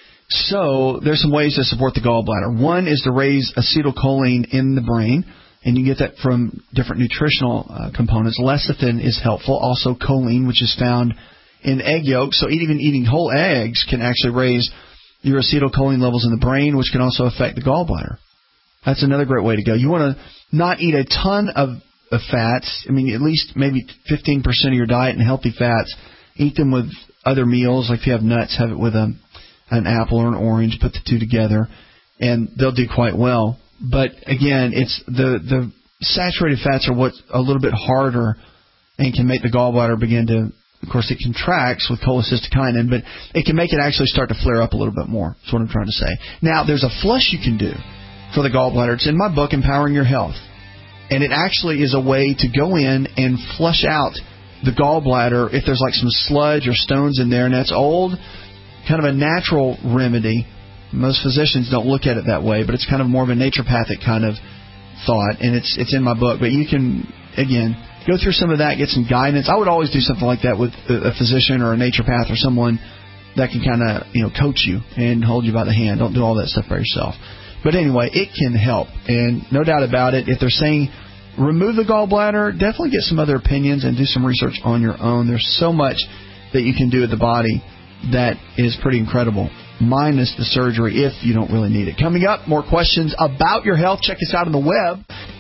So there's some ways to support the gallbladder. One is to raise acetylcholine in the brain. And you get that from different nutritional uh, components. Lecithin is helpful. Also choline, which is found in egg yolks. So even eating whole eggs can actually raise your acetylcholine levels in the brain, which can also affect the gallbladder. That's another great way to go. You want to not eat a ton of, of fats. I mean, at least maybe fifteen percent of your diet and healthy fats. Eat them with other meals. Like if you have nuts, have it with a, an apple or an orange. Put the two together, and they'll do quite well. But again, it's the the saturated fats are what's a little bit harder and can make the gallbladder begin to, of course, it contracts with cholecystokinin, but it can make it actually start to flare up a little bit more. That's what I'm trying to say. Now, there's a flush you can do for the gallbladder. It's in my book, Empowering Your Health. And it actually is a way to go in and flush out the gallbladder if there's like some sludge or stones in there, and that's old, kind of a natural remedy. Most physicians don't look at it that way, but it's kind of more of a naturopathic kind of thought, and it's it's in my book. But you can, again, go through some of that, get some guidance. I would always do something like that with a physician or a naturopath or someone that can kind of, you know, coach you and hold you by the hand. Don't do all that stuff by yourself. But anyway, it can help, and no doubt about it. If they're saying remove the gallbladder, definitely get some other opinions and do some research on your own. There's so much that you can do with the body that is pretty incredible. minus the surgery if you don't really need it. Coming up, more questions about your health. Check us out on the web.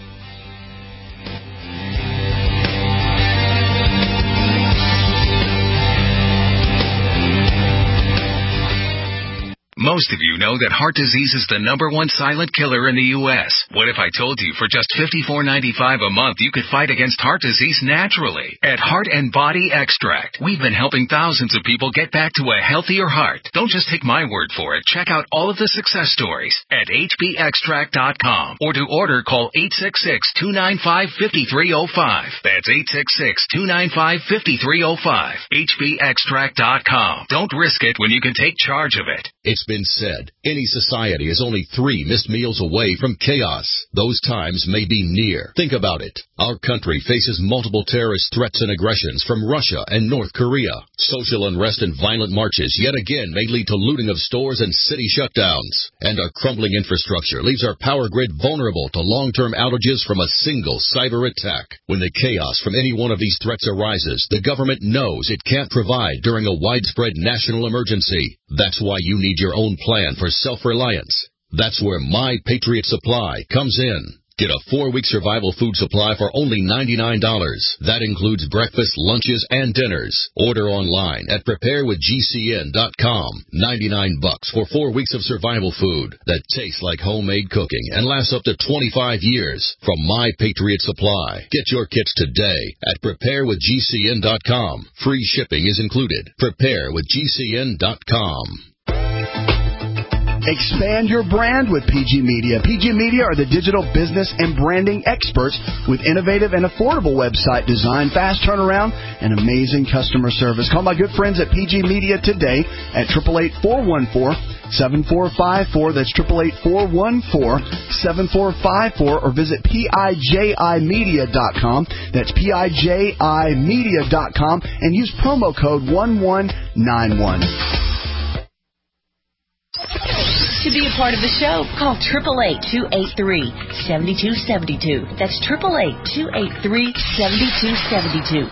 Most of you know that heart disease is the number one silent killer in the U S What if I told you for just fifty-four ninety-five a month you could fight against heart disease naturally? At Heart and Body Extract, we've been helping thousands of people get back to a healthier heart. Don't just take my word for it. Check out all of the success stories at H B extract dot com, or to order, call eight six six, two nine five, five three zero five. That's eight six six, two nine five, five three zero five. H B extract dot com. Don't risk it when you can take charge of it. It's been said, any society is only three missed meals away from chaos. Those times may be near. Think about it. Our country faces multiple terrorist threats and aggressions from Russia and North Korea. Social unrest and violent marches yet again may lead to looting of stores and city shutdowns. And our crumbling infrastructure leaves our power grid vulnerable to long-term outages from a single cyber attack. When the chaos from any one of these threats arises, the government knows it can't provide during a widespread national emergency. That's why you need your own plan for self-reliance. That's where My Patriot Supply comes in. Get a four-week survival food supply for only ninety-nine dollars. That includes breakfast, lunches, and dinners. Order online at prepare with G C N dot com. ninety-nine bucks for four weeks of survival food that tastes like homemade cooking and lasts up to twenty-five years from My Patriot Supply. Get your kits today at prepare with G C N dot com. Free shipping is included. prepare with G C N dot com. Expand your brand with P G Media. P G Media are the digital business and branding experts with innovative and affordable website design, fast turnaround, and amazing customer service. Call my good friends at P G Media today at eight eight eight, four one four, seven four five four. That's eight eight eight, four one four, seven four five four, or visit P I J I media dot com. That's P I J I media dot com and use promo code one one nine one. To be a part of the show, call eight eight eight, two eight three, seven two seven two. That's eight eight eight, two eight three, seven two seven two.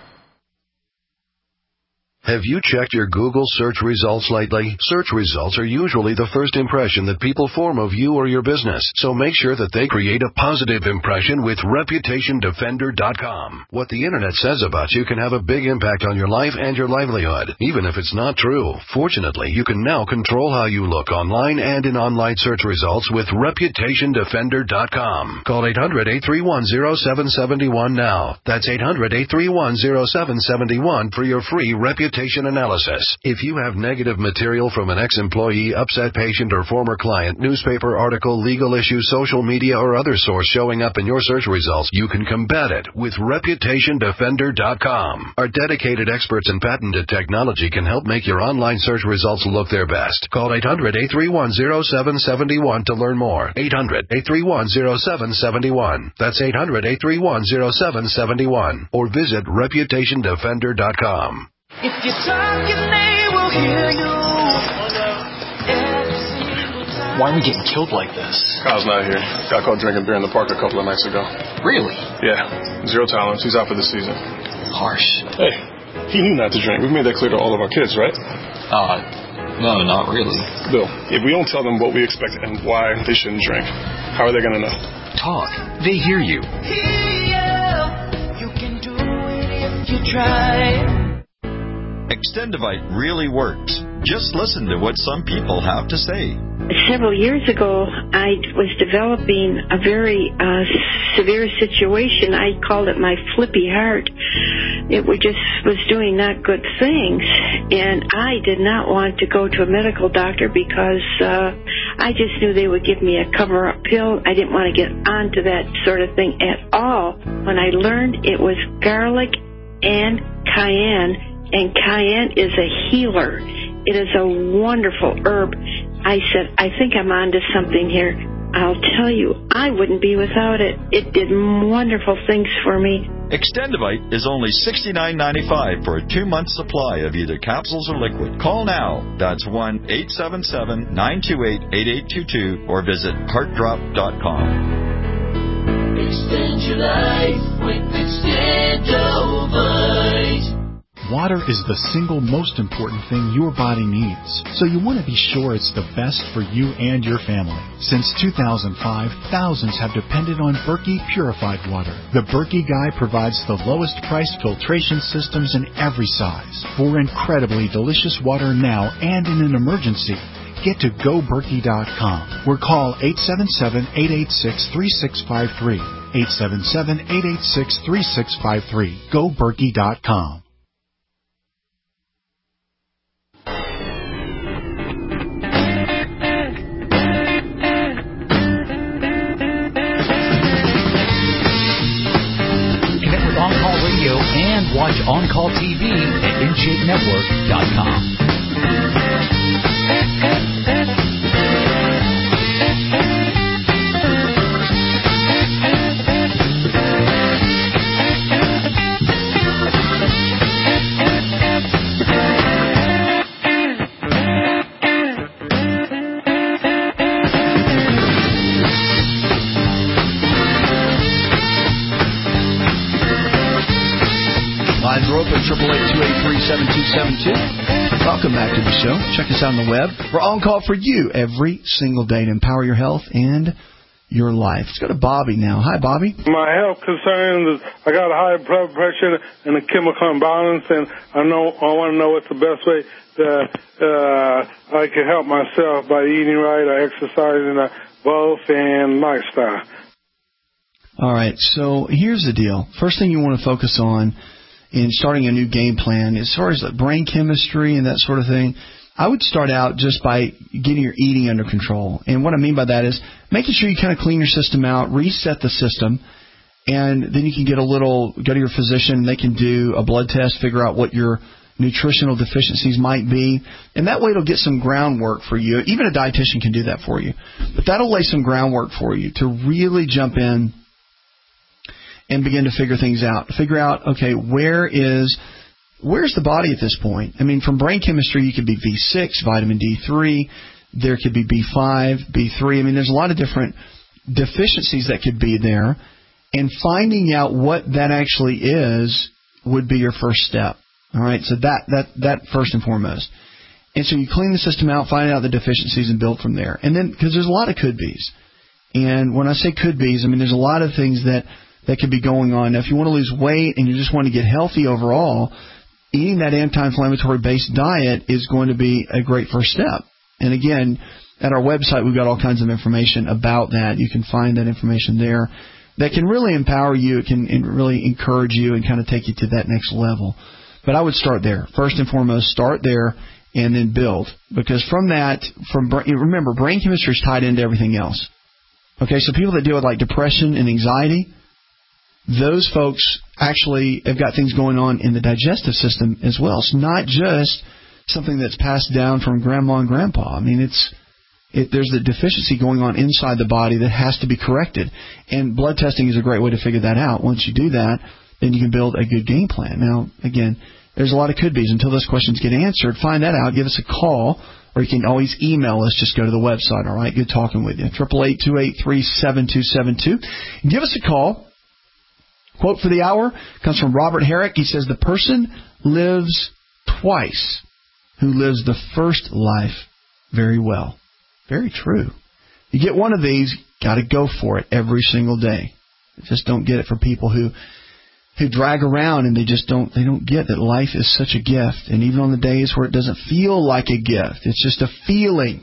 Have you checked your Google search results lately? Search results are usually the first impression that people form of you or your business, so make sure that they create a positive impression with reputation defender dot com. What the Internet says about you can have a big impact on your life and your livelihood, even if it's not true. Fortunately, you can now control how you look online and in online search results with reputation defender dot com. Call eight hundred, eight three one, zero seven seven one now. That's eight hundred, eight three one, zero seven seven one for your free reputation analysis. If you have negative material from an ex-employee, upset patient, or former client, newspaper article, legal issue, social media, or other source showing up in your search results, you can combat it with reputation defender dot com. Our dedicated experts in patented technology can help make your online search results look their best. Call eight hundred, eight three one, zero seven seven one to learn more. eight hundred, eight three one, zero seven seven one. That's eight hundred, eight three one, zero seven seven one. Or visit reputation defender dot com. If you're talking, they will hear you. Why are we getting killed like this? Kyle's not here. Got caught drinking beer in the park a couple of nights ago. Really? Yeah. Zero tolerance. He's out for the season. Harsh. Hey, he knew not to drink. We've made that clear to all of our kids, right? Uh, no, not really. Bill, if we don't tell them what we expect and why they shouldn't drink, how are they going to know? Talk. They hear you. Yeah, you can do it if you try. Extendivite really works. Just listen to what some people have to say. Several years ago, I was developing a very uh, severe situation. I called it my flippy heart. It was just was doing not good things, and I did not want to go to a medical doctor because uh, I just knew they would give me a cover-up pill. I didn't want to get onto that sort of thing at all. When I learned it was garlic and cayenne, and cayenne is a healer. It is a wonderful herb. I said, I think I'm onto something here. I'll tell you, I wouldn't be without it. It did wonderful things for me. Extendivite is only sixty-nine ninety-five for a two-month supply of either capsules or liquid. Call now. That's one eight seven seven, nine two eight, eight eight two two or visit heart drop dot com. Extend your life with Extendivite. Water is the single most important thing your body needs, so you want to be sure it's the best for you and your family. Since two thousand five, thousands have depended on Berkey purified water. The Berkey Guy provides the lowest priced filtration systems in every size for incredibly delicious water now and in an emergency. Get to go berkey dot com or call eight seven seven, eight eight six, three six five three. eight seven seven, eight eight six, three six five three. go berkey dot com. Connect with On Call Radio and watch On Call T V at in shape network dot com. Lines are open, eight eight eight, two eight three, seven two seven two. Welcome back to the show. Check us out on the web. We're on call for you every single day to empower your health and your life. Let's go to Bobby now. Hi, Bobby. My health concerns is I got a high blood pressure and a chemical imbalance, and I know I want to know what's the best way that uh, I can help myself by eating right or exercising uh, both and lifestyle. All right, so here's the deal. First thing you want to focus on in starting a new game plan, as far as like brain chemistry and that sort of thing, I would start out just by getting your eating under control. And what I mean by that is making sure you kind of clean your system out, reset the system, and then you can get a little, go to your physician, they can do a blood test, figure out what your nutritional deficiencies might be, and that way it'll get some groundwork for you. Even a dietitian can do that for you. But that'll lay some groundwork for you to really jump in and begin to figure things out. Figure out, okay, where is, where's the body at this point? I mean, from brain chemistry, you could be V six, vitamin D three, there could be B five, B three. I mean, there's a lot of different deficiencies that could be there, and finding out what that actually is would be your first step. All right, so that, that, that first and foremost. And so you clean the system out, find out the deficiencies, and build from there. And then, because there's a lot of could-bes. And when I say could-bes, I mean, there's a lot of things that that could be going on. Now, if you want to lose weight and you just want to get healthy overall, eating that anti-inflammatory based diet is going to be a great first step. And again, at our website, we've got all kinds of information about that. You can find that information there that can really empower you. It can really encourage you and kind of take you to that next level. But I would start there. First and foremost, start there and then build. Because from that, from remember, brain chemistry is tied into everything else. Okay, so people that deal with like depression and anxiety, those folks actually have got things going on in the digestive system as well. It's not just something that's passed down from grandma and grandpa. I mean, it's it, there's a deficiency going on inside the body that has to be corrected. And blood testing is a great way to figure that out. Once you do that, then you can build a good game plan. Now, again, there's a lot of could-bes. Until those questions get answered, find that out. Give us a call, or you can always email us. Just go to the website, all right? Good talking with you. eight eight eight, two eight three, seven two seven two. Give us a call. Quote for the hour comes from Robert Herrick. He says, the person lives twice who lives the first life very well. Very true. You get one of these, got to go for it every single day. Just don't get it for people who who drag around and they just don't they don't get that life is such a gift. And even on the days where it doesn't feel like a gift, it's just a feeling.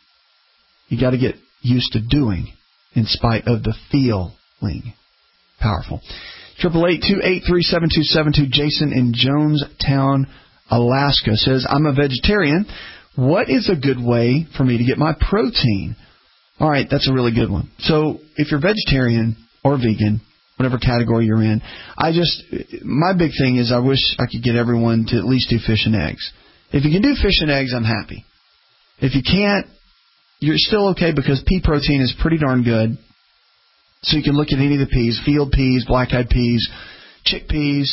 You got to get used to doing in spite of the feeling. Powerful. Triple eight two eight three seven two seven two. Jason in Jonestown, Alaska says, I'm a vegetarian. What is a good way for me to get my protein? All right, that's a really good one. So if you're vegetarian or vegan, whatever category you're in, I just, my big thing is I wish I could get everyone to at least do fish and eggs. If you can do fish and eggs, I'm happy. If you can't, you're still okay because pea protein is pretty darn good. So you can look at any of the peas, field peas, black-eyed peas, chickpeas.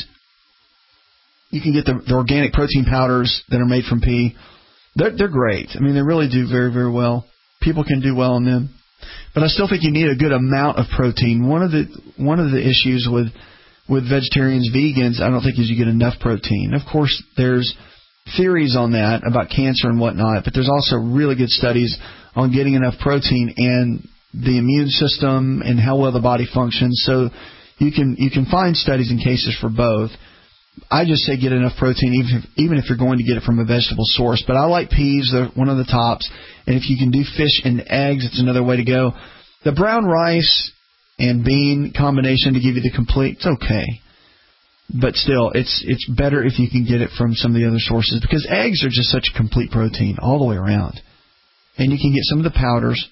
You can get the, the organic protein powders that are made from pea. They're, they're great. I mean, they really do very, very well. People can do well on them. But I still think you need a good amount of protein. One of the one of the issues with with vegetarians, vegans, I don't think is you get enough protein. Of course, there's theories on that about cancer and whatnot, but there's also really good studies on getting enough protein and the immune system and how well the body functions. So you can you can find studies and cases for both. I just say get enough protein, even if, even if you're going to get it from a vegetable source. But I like peas; they're one of the tops. And if you can do fish and eggs, it's another way to go. The brown rice and bean combination to give you the complete, it's okay. But still, it's it's better if you can get it from some of the other sources, because eggs are just such a complete protein all the way around. And you can get some of the powders,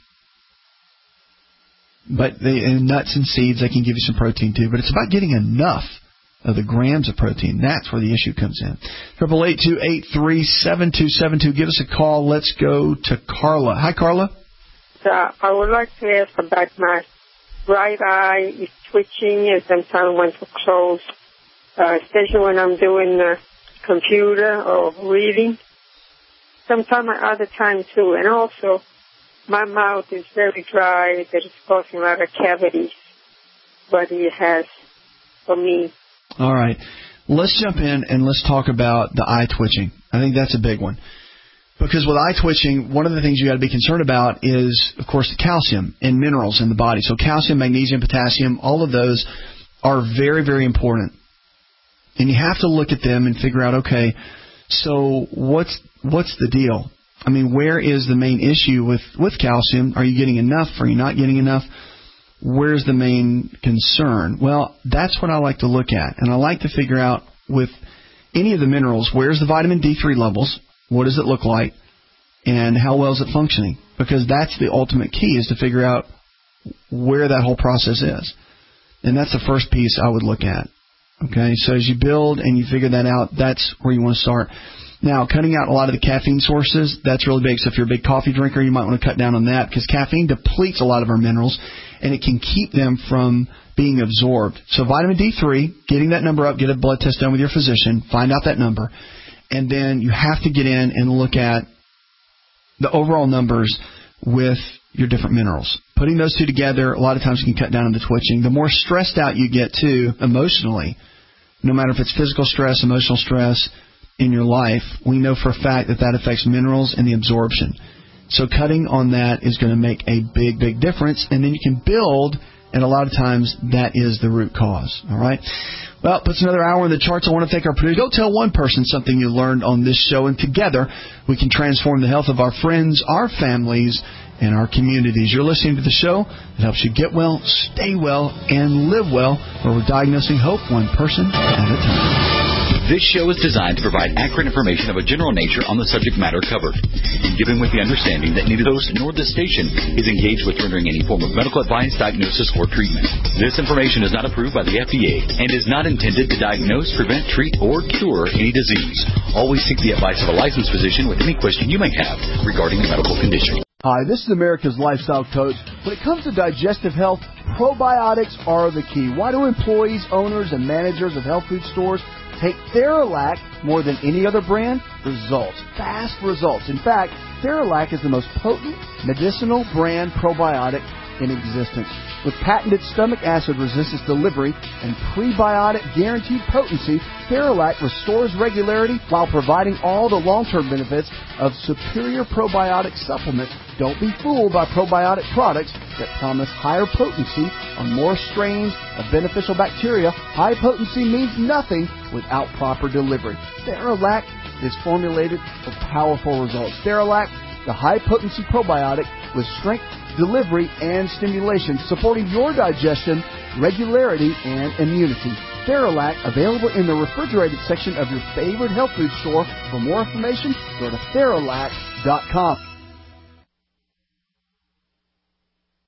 but the and nuts and seeds, they can give you some protein too. But it's about getting enough of the grams of protein. That's where the issue comes in. Triple eight two eight three seven two seven two. Give us a call. Let's go to Carla. Hi, Carla. Uh, I would like to ask about my right eye is twitching and sometimes when to close, uh, especially when I'm doing the computer or reading. Sometimes my other time too. And also, my mouth is very dry. That is causing a lot of cavities. But it has for me. All right. Let's jump in and let's talk about the eye twitching. I think that's a big one. Because with eye twitching, one of the things you got to be concerned about is, of course, the calcium and minerals in the body. So calcium, magnesium, potassium, all of those are very, very important. And you have to look at them and figure out, okay, so what's what's the deal? I mean, where is the main issue with, with calcium? Are you getting enough? Are you not getting enough? Where's the main concern? Well, that's what I like to look at. And I like to figure out with any of the minerals, where's the vitamin D three levels? What does it look like? And how well is it functioning? Because that's the ultimate key, is to figure out where that whole process is. And that's the first piece I would look at. Okay, so as you build and you figure that out, that's where you want to start. Now, cutting out a lot of the caffeine sources, that's really big. So if you're a big coffee drinker, you might want to cut down on that, because caffeine depletes a lot of our minerals, and it can keep them from being absorbed. So vitamin D three, getting that number up, get a blood test done with your physician, find out that number, and then you have to get in and look at the overall numbers with your different minerals. Putting those two together, a lot of times you can cut down on the twitching. The more stressed out you get, too, emotionally, no matter if it's physical stress, emotional stress in your life, we know for a fact that that affects minerals and the absorption. So cutting on that is going to make a big, big difference. And then you can build, and a lot of times that is the root cause. All right? Well, puts another hour in the charts. I want to thank our producer. Go tell one person something you learned on this show, and together we can transform the health of our friends, our families, and our communities. You're listening to the show that helps you get well, stay well, and live well, where we're diagnosing hope one person at a time. This show is designed to provide accurate information of a general nature on the subject matter covered, and given with the understanding that neither host nor this station is engaged with rendering any form of medical advice, diagnosis, or treatment. This information is not approved by the F D A and is not intended to diagnose, prevent, treat, or cure any disease. Always seek the advice of a licensed physician with any question you may have regarding a medical condition. Hi, this is America's Lifestyle Coach. When it comes to digestive health, probiotics are the key. Why do employees, owners, and managers of health food stores take Theralac more than any other brand? Results. Fast results. In fact, Theralac is the most potent medicinal brand probiotic in existence. With patented stomach acid resistance delivery and prebiotic guaranteed potency, Theralac restores regularity while providing all the long-term benefits of superior probiotic supplements. Don't be fooled by probiotic products that promise higher potency on more strains of beneficial bacteria. High potency means nothing without proper delivery. Theralac is formulated for powerful results. Theralac, the high-potency probiotic with strength, delivery, and stimulation, supporting your digestion, regularity, and immunity. Theralac, available in the refrigerated section of your favorite health food store. For more information, go to Theralac dot com.